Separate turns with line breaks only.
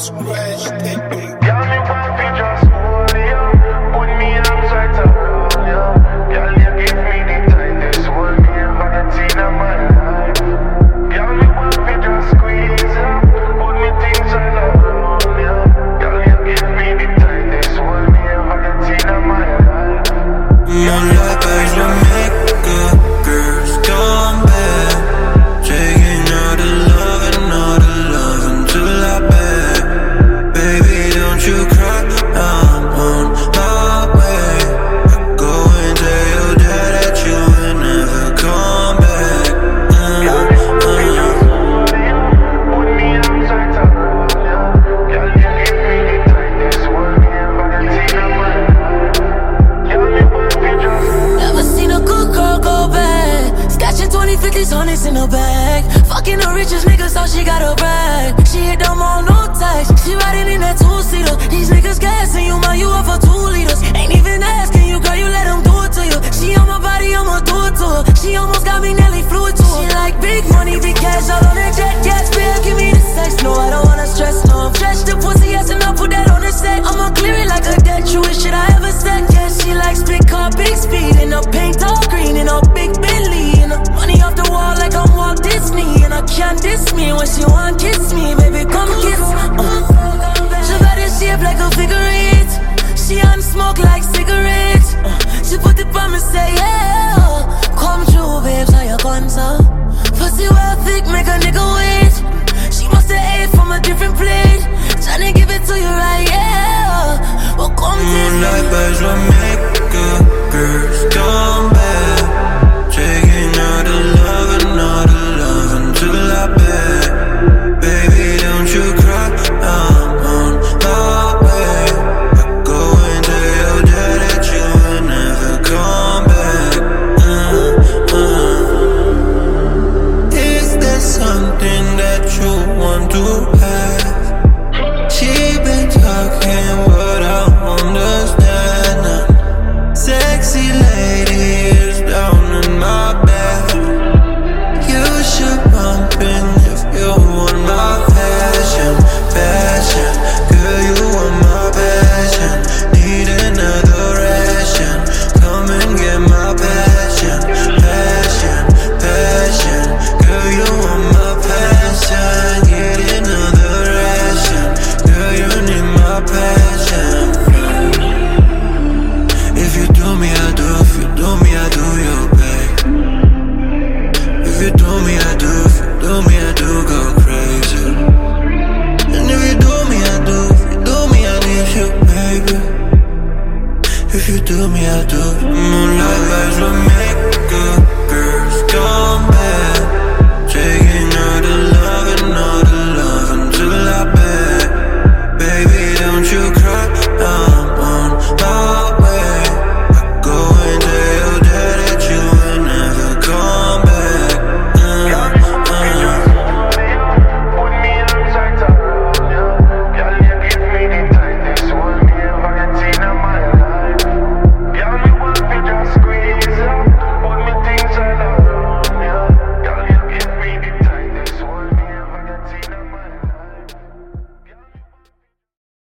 Scratch that beat.
Girl, me want to just hold you, put me arms right around you. Girl, you give me the tightest hold me ever get seen in my life. Girl, me want to just squeeze you, put me things all around you. Girl, you give me the tightest hold me ever get seen in my life.
Moonlight vibes will make good girls come back. Taking all the loving till I beg. Baby, don't you cry, I'm on my way. I go and tell your dad that you will never come back.
Put me arms right around you. Girl, you give me the tightest hold me ever get seen in my life. Girl, me want to just.
Never seen a good girl go bad. Scratching 20, 50s, hundreds in her bag. Fucking the richest niggas, so she got a brag. She hit them all, no tax. She riding in that two-seater. These niggas gassing you, man, you up for 2 liters. Ain't even asking you, girl, you let them do it to you. She on my body, I'ma do it to her. She almost got me nearly fluid to her. She like big money, big cash, all on that jet. Gas bill, give me the sex. No, I don't wanna stress, no. Stretch the pussy, yes, and I'll put that on the set. I'ma clear it like a dead, truest shit I ever said. Yeah, she likes big car, big speed. In a paint all green, in a big Bentley. And money off the wall like I'm Walt Disney. And I can't diss me when she want kiss me. Baby, come kiss She got this shape like a figure 8. She on smoke like cigarettes. She put it on me, say yeah. Come true, babes, how you gone, so? Pussy well thick, make a nigga wait. She must have ate from a different plate. Tryna give it to you right, yeah. Well, come
Moonlight vibes will make good girls come back. Taking all the loving till I beg. Baby, don't you cry, I'm on my way. I go and tell your dad that you will never come back. Is there something that you want to have? She been talking what I understand now. Sexy lady is down in my bed. You should bump in if you want my passion. Girl, you want my passion. Need another ration. Come and get my passion. Girl, you want my passion. Get another ration. Girl, you need my passion. If you do me, I do. If you do me, I do you, babe. If you do me, I do. If you do me, I do go crazy. And if you do me, I do. If you do me, I need you, baby. If you do me, I do. Moonlight vibes will make